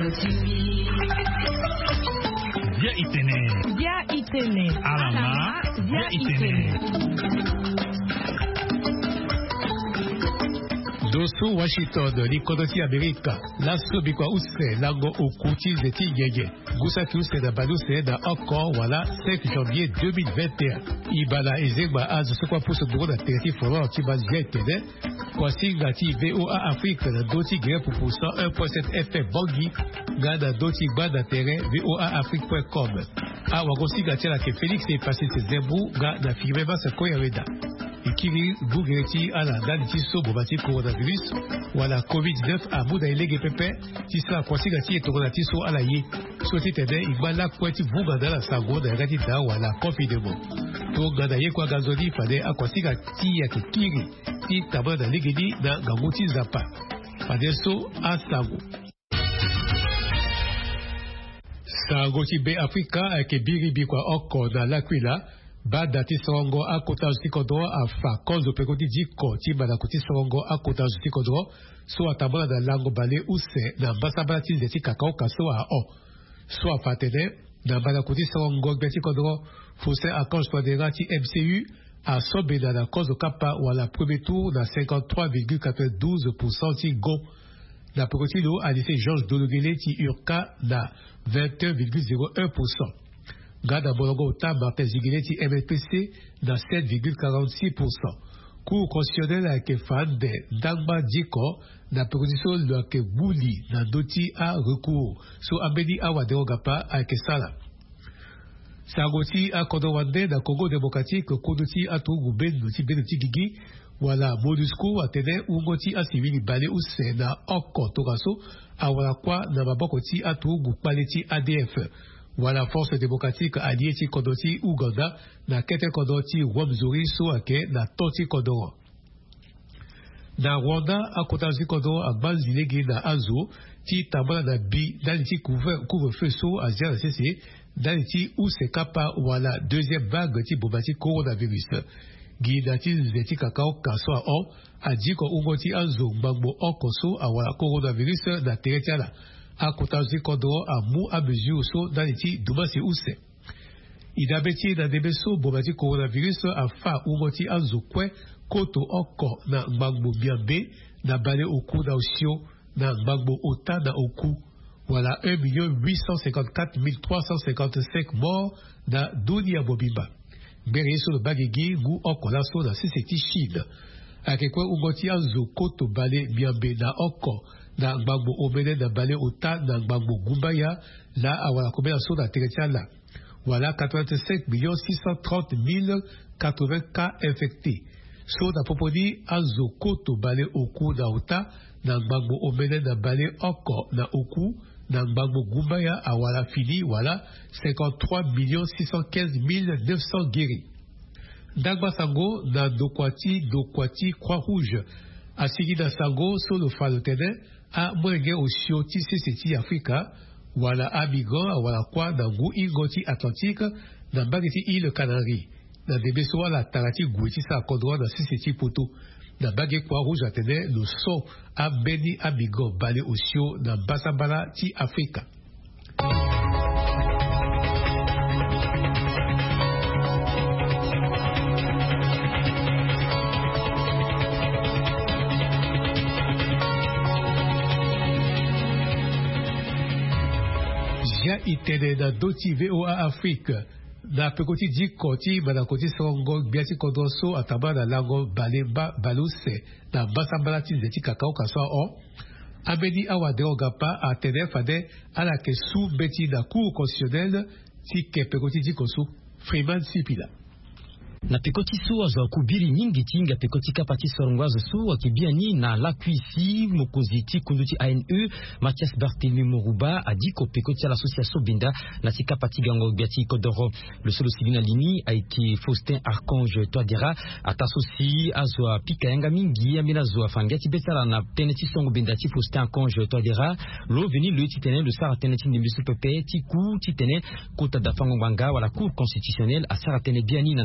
Via Itene. Alama. Via Itene. Dosu Washington, Likodoti Amerika, Lasso Bikwa Use, Lango Okuti Zeti Yeye, Gusaki Use da Baluse da Oko, voilà, 5 janvier 2021. Ibala Ezegba Az, ce quoi pour ce bureau d'atterrati Forum Tiba Zetene, Kwasi Gati VOA Afrique, da Doti Gre pour 101.7 FM Bangui, Gada Doti Ba d'intérêt VOA Afrique.com. A Wagosi Gati la ke Félix et passé ses zembou, Gada Firmeva se Koyareda. Ikiri Bougreti ala Daniti Sobo Bati coronavirus wala COVID-19 a Bouda Elege Pepe Tisa Kwasigati et Toronati So ala Ye Soti Tede Igbala Kweti Bouganda la Sango da Gati Da wala confinement To Gada Ye Kwa Gazoli Fade a Kwasigati ya Kiri Ti Tabra da Legedi da Gangoti Zapa Fade So a Sango Sango Tibe Afrika ake Biribi Kwa Oko da L'Aquila Badati Songo a Kota Zikodro a fa Kozo Pekoti Diko Tiba Koti Songo a Kota Zikodro So a Tabla da Lango Bale Use na Basabati Zeti Kakao Kaso a O So a Fatene na Balakoti Songo Betikodro Fose a Konjwa de Rati MCU a Sobe na la Kozo Kappa ou à la premier tour na 53,92% Ti Go na Pekoti Lo a lycée Georges Dologele Ti Urka na 21,01%. Gada Bolongo Ota Martin Ziguinetti MLPC dans 7,46%. Cour constitutionnel avec fan de Dangba Diko na position de que Bouli na Doti a recours. So Abedi Awa Derogapa avec Sala. Sagoti a Kodowande na Congo démocratique Kodoti a Tougouben Nuti Benuti Gigi wala Modusco a Tene Ungoti a Civili Bale Use na Oko Toraso a wala kwa na Mabokoti a Tougou Paleti ADF. Wala force démocratique alliée ti Kodoti Uganda na Kete Kodoti Wamzuri Soake na Toti Kodoro. Na Rwanda a Kotazi Kodoro a Banzilegi na Azo ti Tambala na Bi Daliti couvre-feu so a Zia CC Daliti Usekapa wala deuxième vague ti Bobati coronavirus. Guidati Zeti Kakao Kaso a O a Diko Ungoti Azo Mbangbo Okoso a wala coronavirus na Teretiala. A Kotazi Kodoro a Mou a mesure so Daliti Dumasi Use. Idabeti na Debeso Bobati coronavirus a Fa Ungoti Azo Kwe Koto Oko na Mbangbo Biambe na Bale Oku na Osio na Mbangbo Ota na Oku. Voilà 1,854,355 morts na Dunia Bobimba. Bere so le Bagigi Gu Oko Laso na Siseti Chine. Akekwe Ungoti Azo Koto Bale Biambe na Oko na Mbangbo Omene na Bale Ota na Mbangbo Gumbaya la awala komena so na Teretiala. Voilà 85 630 080 cas infectés. So na Popodi Azo Koto Bale Oku na Ota na Mbangbo Omene na Bale Oko na Oku na Mbangbo Gumbaya awala fini voilà 53 615 900 guéris. Dagba Sango na Dokwati Croix-Rouge. Asigi na Sango so le Falotene a Mwenge Osio ti Siseti Afrika wala Amigo wala kwa na Ngu Ingoti Atlantique na Bageti Île Canaries. Na Debeso wala Tarati Goueti sa Kodroa na Siseti Poto. Na Bagé Croix-Rouge atene le son a Beni Amigo Bale Osio na Basabala ti Afrika. Via Itene na Doti VOA Afrique na Pekoti Dikoti Manakoti Songo Biati Kodroso Ataba na Lango Balemba Baluse na Basambala Tizeti Kakao Kaswa O Abedi Awa Derogapa a Tene Fade à la Kesu Beti na Cour constitutionnelle Tike Pekoti Dikosu Freeman Sipila. Na Pekoti so azo kubiri nyingi tinga Pekoti kapati sorongwazo so akibiani na lakuisi mokoziti kunduti ANE Mathias Barthélemy Moruba a dit qu'au Pekoti à l'association Binda na tika pati gango biati Kodoro. Le solo civil lini a été Faustin Archange Toadera atasosi azo pika mingi amina zo afangati betala na teneti songo Binda ti Faustin Archange Toadera lo veni le titene le sara teneti ndimbisu pepe ti ku titene kota da fango banga wala cour constitutionnelle a sara tene biani na nduti kapati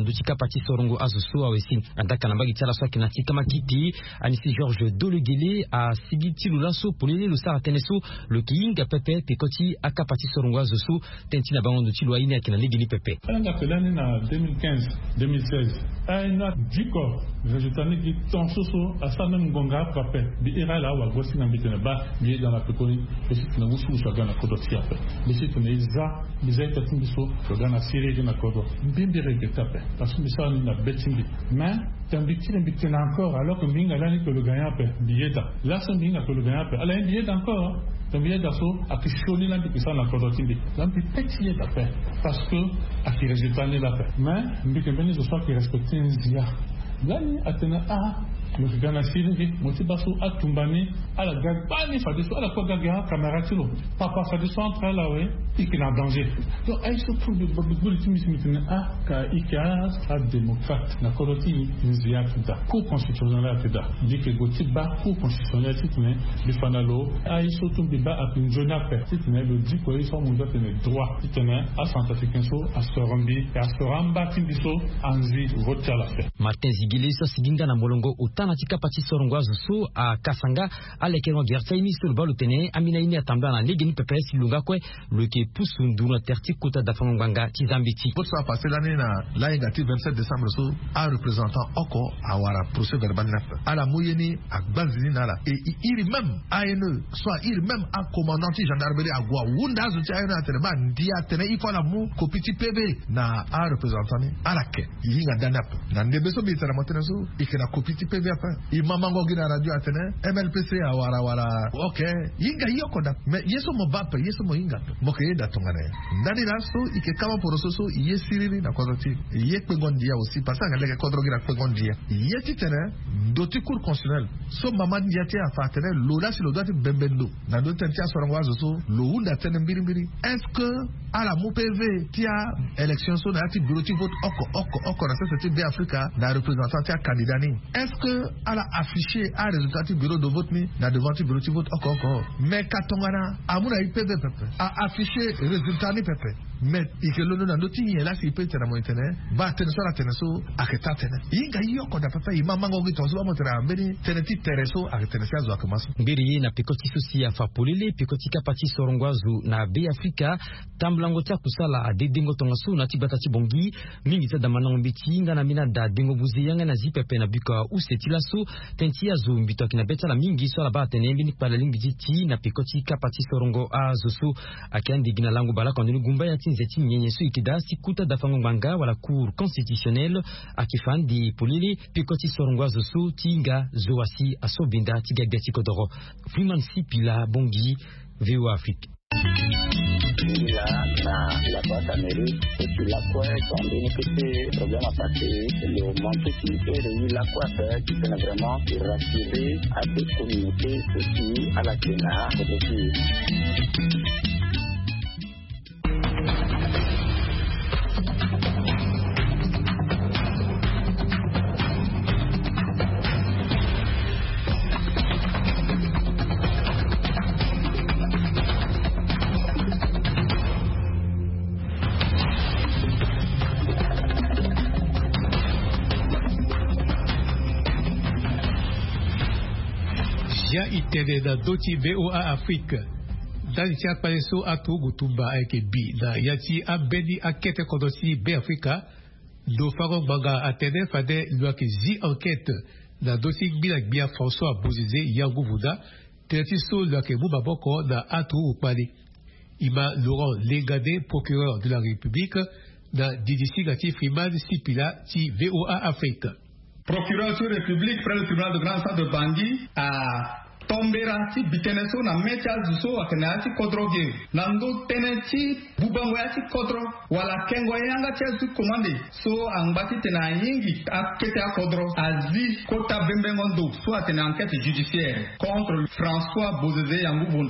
Kapati Sorongo Azoso awesi andaka nambagi tiala so kinati kama kiti anisi Georges Dolegele a sigiti lulaso polele lusara teneso le kinga pepe pekoti akapati Sorongo Azoso tentina bangondo tilwa ine akina ligini pepe anga pelani na 2015 2016 aina diko rejetani ki tonsoso asana ngonga pape bi ira la wa gosi na bitena ba bi dans la pekoni esi na wusu so gana kodoti ape bisi tuna iza bizai tatin biso so gana siri na kodo bimbire ke tape parce que ça na betingi mais tambitine bitena encore alors que minga lani que le gagnant pe bieta là c'est minga que le gagnant pe ala bieta encore donc il y a des choses à qui choisir l'un des la codotine donc il peut y avoir parce que à qui résultat n'est la paix mais mais que bien les choses qui respectent les zia là ni atena le gana siri motibaso atumbani ala gabani fa deso ala ko gaga caméra tilo papa fa deso entre là ouais il est en danger donc elle se trouve de bulletin ka ikas a démocrate na codotine zia tuda ko constitutionnel tuda dit que gotiba ko constitutionnel titune de fanalo ai so tumbi ba a pinjona pe titune le dit ko ils sont mon droit titune a centrafricain so a sorombi et a soramba tindiso anzi voter la paix Martin Zigile so siginga na molongo utana tika pati Sorongo Azoso a Kasanga alekeno gerta ini sur balu tene amina ini atamba na ligini pepe silunga kwe le ke pusundu na terti kota da fanganga tizambiti pour ça passer l'année na la ngati 27 décembre so a représentant oko awara procès verbal na ala moyeni a bazini na la et il même ANE soit il même a commandant gendarmerie à Gwa wunda zo tiana teleba ndia tene ifala mu kopiti PV na a représentant ni ala ke yinga danap na ndebeso bi tara motena so ikena kopiti PV apa imamango gina radio atene MLPC awara ok yinga yoko da mais yeso mo bape yeso mo yinga mo ke da tongane ndani la so ike kama poroso so yesiriri na kozoti yekpengondia aussi parce que ngaleke kodro gira kpengondia yetitene doti cour constitutionnel so mama ndiati afatene lola si lo doit bembendo na do tentia Sorongo Azoso lo unda tene mbiri est-ce que ala mu PV tia élection so na ati bureau ti vote oko na cette de Africa na représentant tia candidat ni est-ce que ala affiché a résultat du bureau de vote ni na devant du bureau de vote oko mais katongana amuna IPV pepe a affiché résultat ni pepe mais ikelo na ndoti ni la si pepe na moitene ba tene so la tene so aketa tene inga yoko da pepe imama ngo gito so ba motera mbeni tene ti tereso aketene sia zo akamaso mbiri na pekoti susi ya fapolele pekoti kapati Sorongo Azu na be Afrika tamblango tia kusala dedingo tongasu na tibata tibongi mingi tada manango biti ngana mina da dengo buzi yanga na zipepe na bika usetilaso tentia zo mbito akina beta la mingi so la ba tenembi ni pala lingi jiti na pekoti kapati Sorongo Azoso akandi gina lango bala kondeni gumba ya tinzeti nyenyesu ikida sikuta da fango manga wala cour constitutionnelle akifandi polele pekoti Sorongo Azoso tinga zoasi asobinda tigagati kodoro Freeman Sipila Bongi VOA Afrique la boîte amérique et puis la quoi quand on est petit problème à passer le manque qui est la quoi faire qui peut vraiment rassurer à des communautés aussi à la Kenya itene na doti VOA Afrique dans tia pareso atu gutumba eke bi na yati abeni akete kodosi be Africa do fago banga atene fade luaki zi enquête na doti bila bia François Bozize yangu vuda teti so luaki mubaboko na atu upali ima Laurent Lengade procureur de la République na DDC gati Freeman Sipila ti VOA Afrique procureur de la République près le tribunal de grande salle de Bangui à tombera si biteneso na mecha zuso akenati kodroge nando teneti bubangoyati kodro wala kengoyanga chesu komande so angbati tena yingi akete akodro azi kota bembengondo so atena enquête judiciaire contre François Bozeze Yangubunda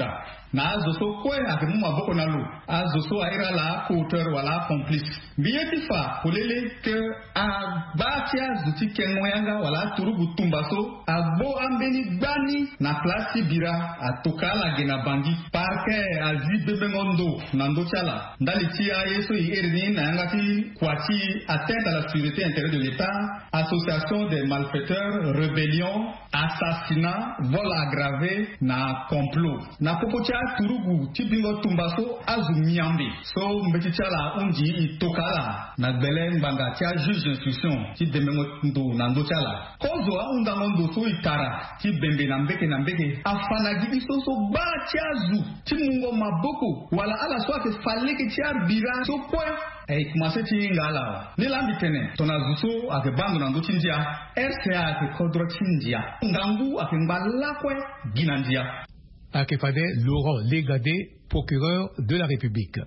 na azoso kwe akimu maboko na lu azoso aira la co-auteur wala complice biyeti fa polele ke abatia zuti kenmoyanga wala turugu tumbaso agbo ambeni gbani na plasi bira atoka la gena bangi parke azi bebe ngondo nando chala ndali tia yeso irini na yangati kwati atteinte à la sécurité intérieure de l'État, association des malfaiteurs, rébellion, assassinat, vol aggravé na complot. Na popocha turugu tibingo tumbaso azumiambi. So mbeticha unji itokala na gbele mbanga tia juge d'instruction ti dememo ndo nando chala. Kozo undangondo so itara ti bembe na mbeke afanagi isoso ba tia zu ti mungo maboko wala ala so ake faleke tia bira so kwe kumase ti ngala ni lambi tene tona zuso ake bandu nando chinjia RCA ake kodro chinjia ngangu ake mbala kwe ginandia. Ake fade Laurent Légadé, procureur de la République.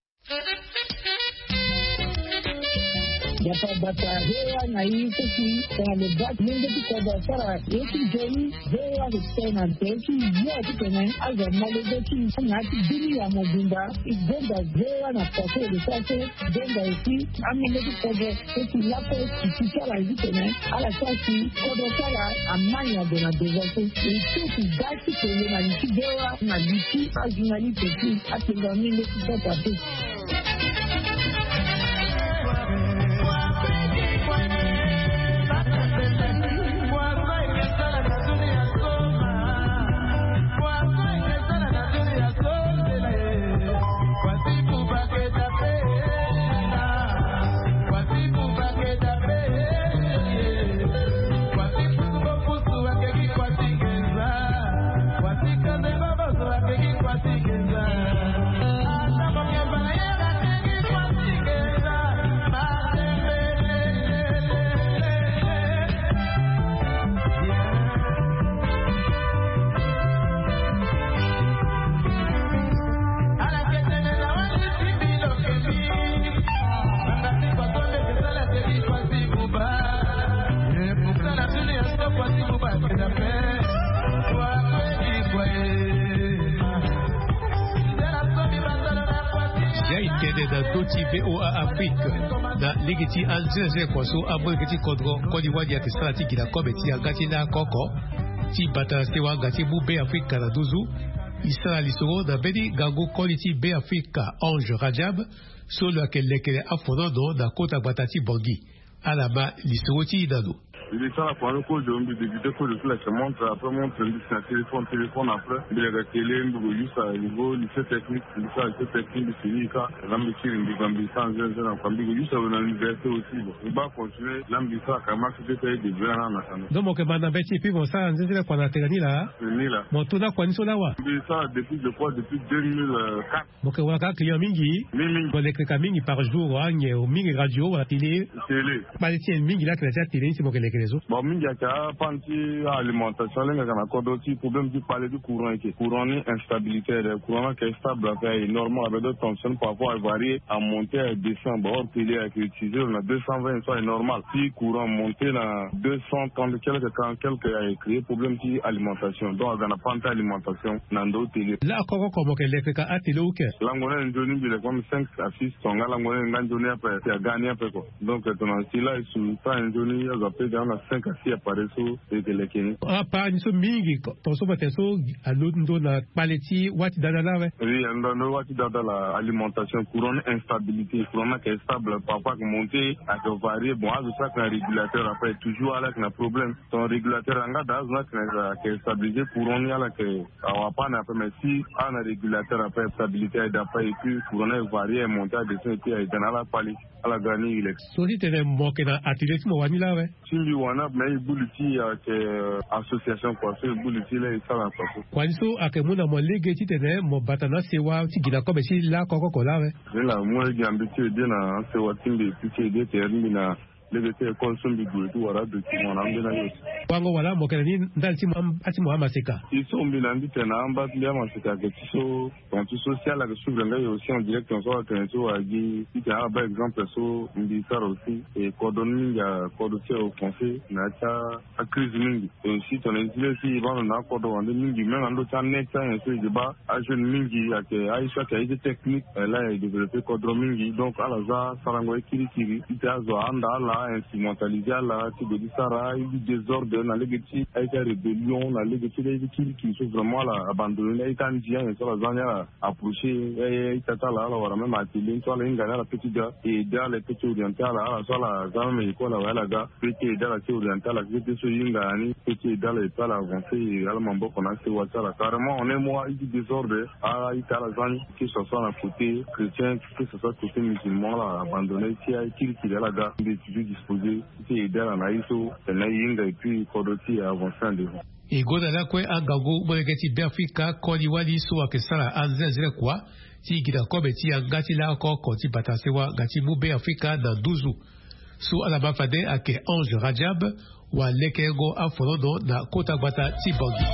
Bata hewa na hii sisi kwa lebak mingi tukoda sara yeki jeli hewa kutena teki yote tena aza malebeki na bili ya mobimba igenda hewa na pako de sase genda eti amene tukoda eti lapo kisala hivi tena ala sasi kodo sara amanya de na devote eti gati kwenye na nchidewa na biti azunali teki atenga mingi tukoda teki. VOA Afrique na ligiti anzeze kwaso abo kiti kodro kodi wadi ya kisala tiki la kobe ti agati na koko ti bata sewa gati bu be Afrique na duzu isala lisoro da bedi gago quality be Afrique Ange Rajab solo akelekele afododo da kota batati bongi alaba lisoro ti dado. Il est ça pour un coup de débuter que le flash montre après montre un téléphone après il est télé juste à niveau lycée technique lycée technique de Sénica l'ambition de Gambia en Gambia juste à l'université aussi on va continuer l'ambition à marcher de bien national donc que bana beti puis bon ça nzela kwa na tegani la ni la motuna kwa niso lawa ça depuis je crois depuis 2004 donc waka client mingi koleka mingi par jour anye au mingi radio wala télé bali mingi la que la télé c'est mon bon mingi aka panti alimentation lenga kana kodo ti problème du parler du courant et courant ni instabilité le courant qui est stable est normal avec d'autres tensions parfois varier à monter à descendre hors télé avec utiliser on a 220 ça est normal si courant monter na 230 quelques a créé problème ci alimentation donc on a panti alimentation nando télé la koko comme que l'électrique a télé ou que langona ndoni bile comme 5 à 6 tonga langona ngandoni après ya gagner après quoi donc ton style là sous pas ndoni ya zape dans 5 à 6 appareils et de l'équilibre. Ah, pas une somme mingi, ton somme est so, à l'autre, la paleti, wati dadala, ouais. Oui, on wati dadala, alimentation, courant instabilité, courant qui est stable, parfois qui monte, à que varier, bon, à ça qu'un régulateur après, toujours avec un problème. Ton régulateur, en gars, qui est stabilisé, courant, il y a là, que, à pas, mais si, un régulateur après, stabilité, d'après, et puis, courant est varié, monté à descendre, et puis, il y a la palette, à la gagner, il est. Soli, t'es moqué dans athlétisme, wanila, ouais. Wana mais buliti ke association quoi c'est buliti là ça va pas kwa niso akemuna mo legeti tene mo batana sewa tigina ko besi la koko kola we la mo ngi ambiti de na sewa timbe piti de termi na legete consum bigu tu wara de ti mona mbena yo wango wala mokelani ndalti ati mo amaseka iso mbina ndite na amba ndia maseka ke tiso kontu social la suivre nga aussi en direct on soit que agi ti a par exemple so mbi saro aussi et coordonner ya coordonner au français na ta a crise mingi et si ton intérêt si va na coordonner mingi même ando ta net ça un peu débat a jeune mingi ya ke aisha ka ide technique là et développer coordonner mingi donc ala za sarango kiri ti azo anda la instrumentaliser la ti de sara il désordre na legeti a été rébellion na legeti de qui sont vraiment la abandonné et quand dia sur la zone approcher et tata la wara même atelier sur la ngana la petite gars et dans les petits orientales la sur la zone mais quoi la wala ga petit dans la orientale la petite so ngani petit dans les pas avancé ala mambo qu'on a c'est wata carrément on est moi il désordre à la zone qui sont sur la côté chrétien que ce soit côté musulman la abandonné qui a qui la ga des disposés qui dans la iso na yinga et puis kodoti avancer en devant igoda la kwe agago bolegeti Afrika kodi wadi so akesala anzezere kwa ti gida kobe ti angati la ko ti batasewa gati mube Afrika na 12 so alaba fade ake Ange Rajab wa lekego aforodo na kota gbata ti bogi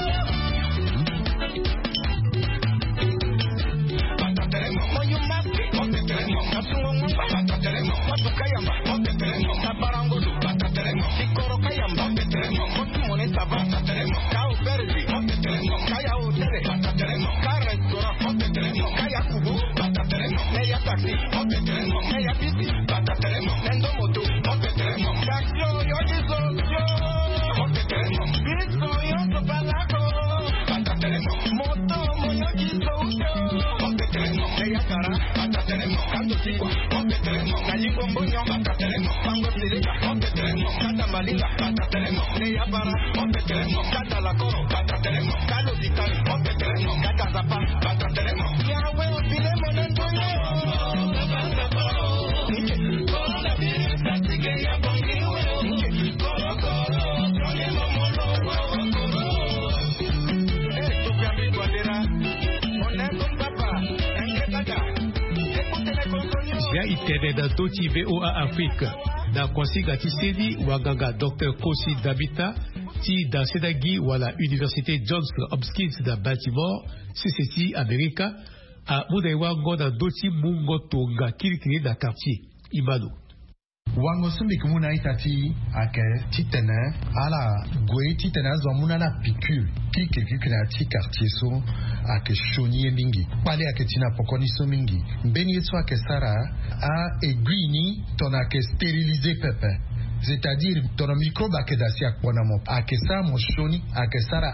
itede da Doti VOA Afrique da kwasiga ti sedi waganga Dr. Kosi Dabita ti da sedagi wala Université Johns Hopkins da Baltimore CCT America a mudewa ngoda Doti mungo tonga kirikiri da quartier Imano wango sumbi kumuna itati ake titene ala gwe titene zo muna na piqûre ki na ti quartier so ake shoni mingi pale ake tina pokoni so mingi mbeni so ake sara a aiguini ton ake stériliser pepe c'est-à-dire ton microbe ake dasi akpona mo ake sa mo shoni ake sara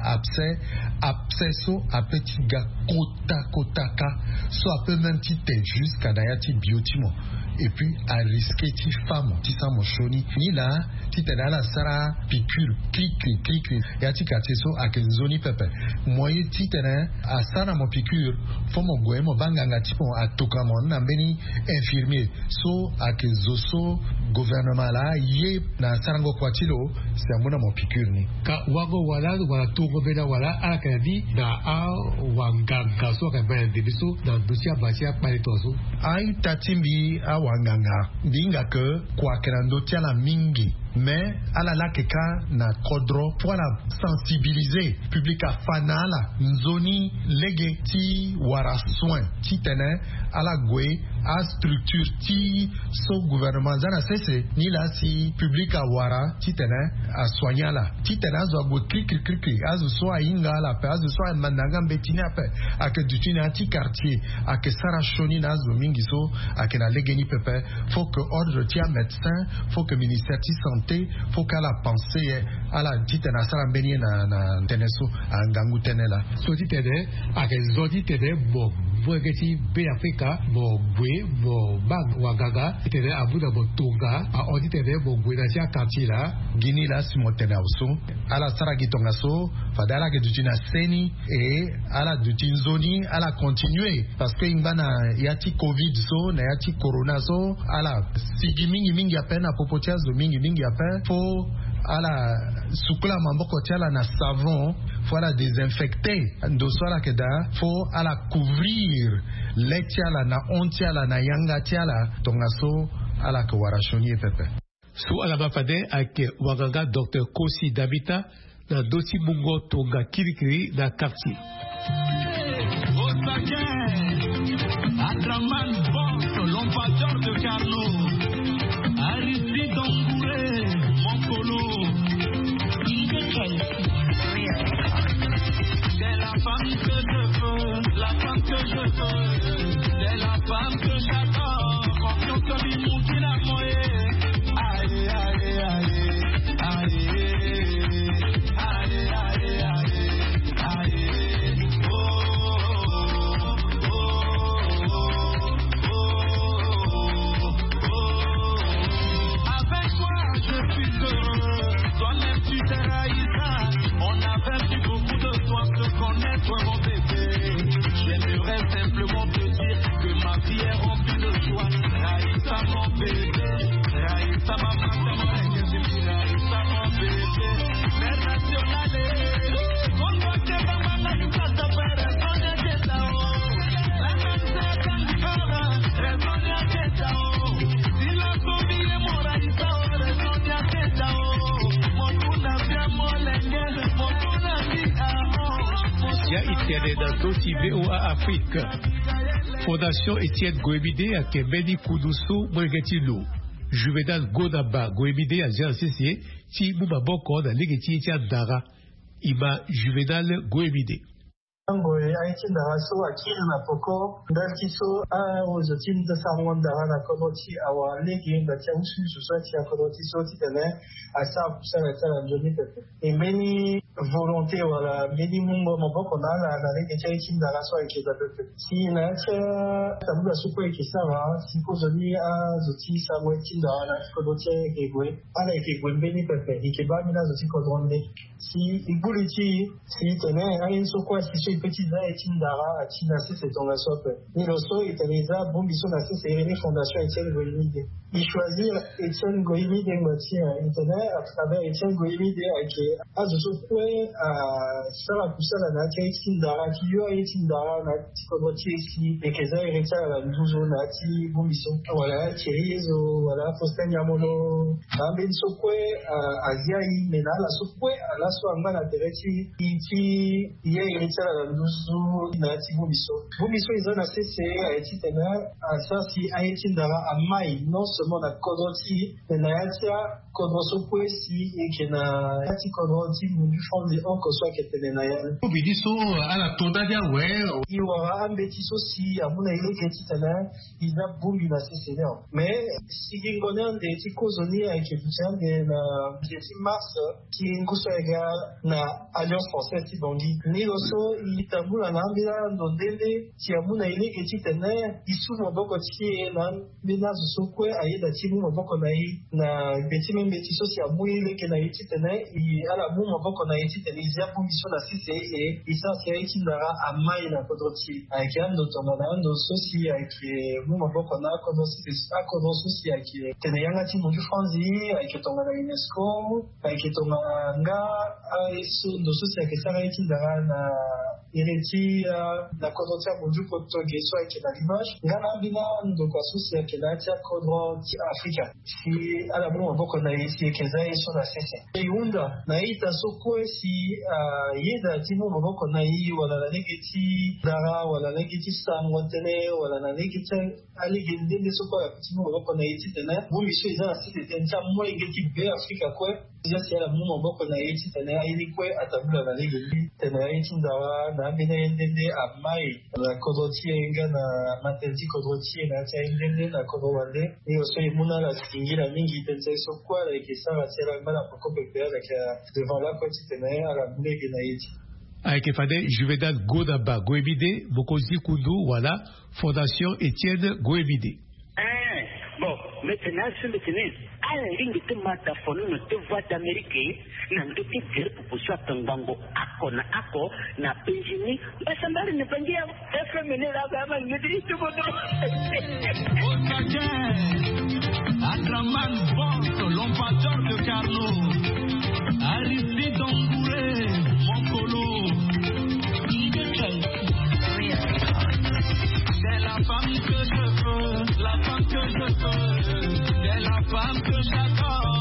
abscesso a petit ga kotaka so a peu même ti te jusqu'à dayati biotimo et puis à risquer ti femme ti sa mo shoni ni la ti te la sara piqûre clic ya ti quartier so ake zoni pepe moye ti te a sara mo piqûre fo mo goye mo banganga ti po atoka mo na mbeni infirmier so ake zoso gouvernement la ye na sarango kwatilo c'est amuna mo piqûre ni ka wago wala tongo bena wala ala kadi da a wanganga so ka ben de biso da dosia basia palitoso ai tatimbi a wanganga binga ke kwa kerando tia la mingi mais ala la keka na kodro pour la sensibiliser public a fanala nzoni lege ti wara soin ti tene ala gwe a structure ti so gouvernement zana sese ni la si public a wara ti tene a soigner la ti tene azo gwe kri azo so a inga la pe azo so a mandanga mbetini ape ake dutini a ti quartier ake sara shoni na azo mingi so ake na lege ni pepe faut que ordre ti a médecin faut que ministère ti santé faut qu'à la pensée à la dite na sara mbeni na teneso angangu tenela so ti tene ake zodi tene bo vwegeti be Afrika bo bwe bo bag wagaga tene abuda bo tonga a odi tene bo bwe na tia quartier la gini la simotena uso ala sara gitonga so fadala ke dutina seni et ala dutin zoni ala continuer parce que imbana yati covid so na yati corona so ala sigi mingi apena popotia zo mingi apena faut ala sukula mamboko tiala na savon faut ala désinfecter ndo swala keda faut ala couvrir le tiala na on tiala na yanga tiala tonga so ala ke warashoni pepe So alaba fade ake waganga Dr. Kosi Dabita na doti mungo tonga kirikiri na quartier. Adraman Boss, l'ambassadeur de Carlo, Aristide Dongouré, Moncolo. C'est la femme que je veux, la femme que je veux, c'est la femme que j'adore, confiance comme une moutine à moi. Aïe, aïe, aïe, aïe, aïe, aïe, aïe, aïe, avec toi je suis heureux, toi-même tu t'es raillé ça, on a perdu beaucoup de temps de connaître mon bébé. J'aimerais simplement te dire que ma vie est remplie de joie. Raïssa mon bébé, Raïssa ma maman, Raïssa mon bébé. Mère nationale, on doit que ma maman nous fasse faire raison de Tao. La cancer quand tu parles, raison de Tao. Si la famille est mon Raïssa, raison de Tao. Mon tour n'a bien mon lengue, mon tour n'a bien Ya itene na doti VOA Afrique. Fondation Etienne Goemide a Kemeni Kudusu Mwengetilo. Juvenal Godaba Goemide a Jean-Cessier ti Mumaboko na Legeti Etia Dara. Ima Juvenal Goemide. Ngoe aitin dara so akiri na poko ndalti so a ozotin de sarwan dara na konoti awa legi na tia usu so tia konoti so ti tene a sa pusa na tala njoni pepe e meni volonté wala meni mungo maboko na na legi tia aitin dara so akiri da pepe si na tia tabula so ko ki sara si ko zoni a zoti sa mo aitin dara na konoti ke gwe ala ke gwe meni pepe ke ba mina zoti ko dronde si iguliti si tene ayin so ko si petit da Etienne Dara a Tina c'est ton asop ni lo so italiza bombi so na c'est une fondation Etienne Goemide il choisir Etienne Goemide moitié internet à travers Etienne Goemide avec azo point à sala kusala na Etienne Dara qui yo Etienne Dara na tikobotie ici et que ça hérita la nduzo na ti bombi so voilà Thierry zo voilà Faustin Yamolo amben so quoi Aziai mena la so quoi la so anga na tereti qui hérita nduzu na ti bumiso iza na sese a eti tena a sasi a eti ndara a mai non seulement na kodoti na yatia kodroso kwesi eke na yati kodroti mundu fonde onko so ke tena na ya bidiso ala toda dia we iwa ambeti so si amuna ile ke ti tena iza bumi na sese no mais sigingona de ti kozoni a ke tutande na 10 mars ki nguso ega na Alliance Française ti bongi ni loso itambula na mbila ndondele tiamuna ile ketitene isu moboko tiki na bina sokwe ayeda timu moboko na na betime mbeti so tiamu ile ke na ititene i ala mu moboko na ititene izia bumiso na sise e isa sia itindara amai na kodroti ayando tomana ndo sosi ayke mu moboko na kodrosi akodoso si ayke tene yanga timu du franzi ayke tomana UNESCO ayke tomana nga aisu ndo sosi ayke sara itindara na ireti na kodroti mundu kotoge so ayke na l'image ngana bina ndo kwa sosi ayke na tia kodroti Afrika si ala mu moboko na isi ekeza iso na sese iunda na ita sokwe si yeda timu moboko na yi wala na negeti dara wala negeti sangotene wala na negeti aligi ndende sokwa timu moboko na iti tena bumi so iza na sese tencha mo ingeti be Afrika kwe ya si ala mu moboko na iti tena ayini kwe atabula na negeti tena iti ndawa na bina ndende amai na kodoti enga na matenti kodoti na tia ndende na kodowande ni oso imuna la singira mingi tencha sokwa la ikisara sera mala pokope pea la devant la koti tena ala mlege na iti avec Fade Juvenal Godaba Goemide Bokozi Kundu voilà Fondation Etienne Goemide. Bon, maintenant je me tenais à la ligne de mata fono no te voix d'Amérique na ndoki dire pour soit tangango ako na penjini basambali ne pangia FMN la gama ngidi to bodo Adraman Boss, l'ambassadeur de Carlo, Aristide Dongouré, Moncolo. C'est la femme que je veux, la femme que je veux, c'est la femme que j'adore.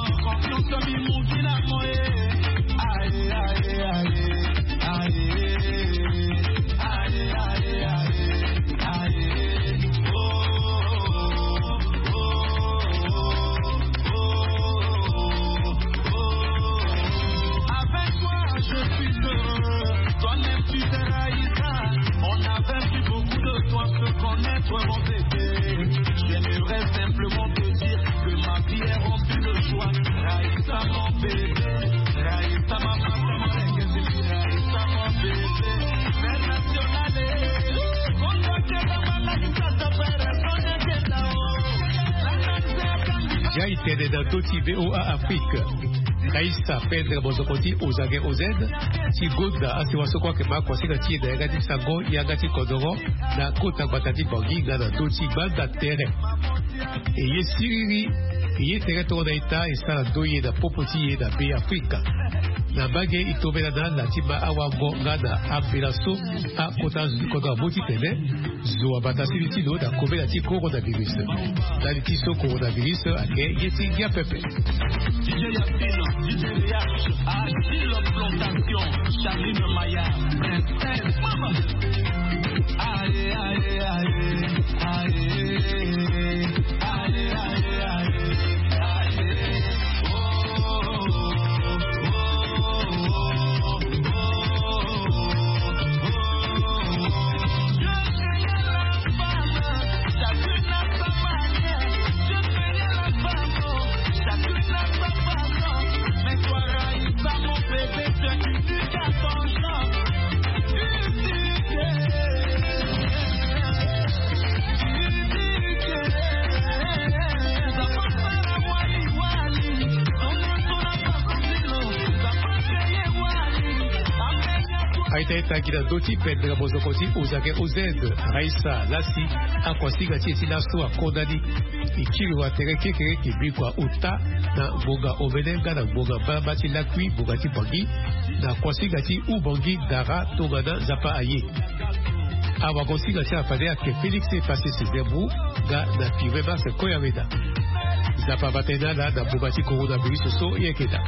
Jaïtene dans Toti VOA Afrique. Raïssa Pedre Bozokoti Ozage Ozed, si Goda Asiwasoko Kema Kwasika da Yagati Sango Yagati Kodoro, na Kota Batati Bangi, Gana Toti Banda Terre. Et Yesiri, Yetere Tonaita, et Sala Doye da Popoti da Bay Africa. Na Bagé Itobelada, na Tiba Awago Gada Abelaso, a Kota Koda Botitene, Zoa Batasivitido da Kobelati Coronavirus. Dans les tissus coronavirus, à Yeti Giapepe. DJ Riach, asile plantation, Charline Maya, princesse, maman. Aïe, aïe, aïe, aïe, aïe, aïe, aïe, Takida Doti Pedra Bozokoti Ozage Ozed Raissa Lassi Akwasiga Tieti Naso Akodadi Ichirwa Tereke Kereke Bikwa Uta na Boga Obenenga na Boga Babati Lakwi Bogati Bangi na Kwasiga Ti Ubangi Dara Togada Zapa Aye Awakosiga Ti Apadea ke Félix est passé ses zébrous ga na Piveba se Koyameda Zapa Batena na Bogati Coronavirus So Yekeda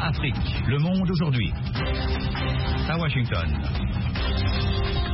Afrique. Le monde aujourd'hui. À Washington.